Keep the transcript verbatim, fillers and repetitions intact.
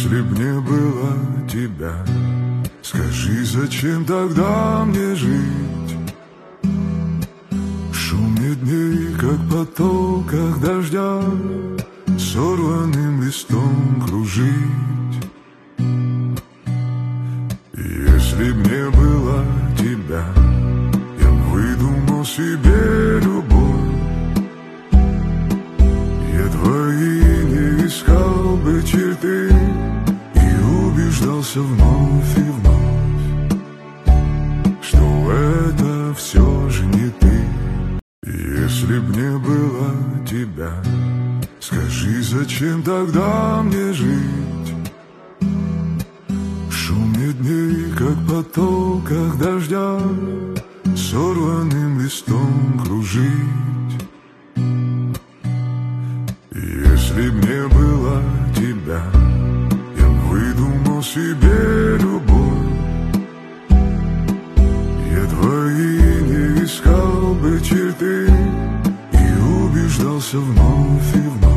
Если б не было тебя, скажи, зачем тогда мне жить? В шуме дней, как в потоках дождя, сорванным листом кружить. Если б не было тебя, я б выдумал себе любовь. Я твои не искал бы черты и убеждался вновь и вновь, что это все же не ты. Если б не было тебя, скажи, зачем тогда мне жить? В шуме дней, как в потоках дождя, сорванным листом кружить. Если б не было тебя, я б выдумал себе любовь. Я твои не искал бы черты и убеждался вновь и вновь,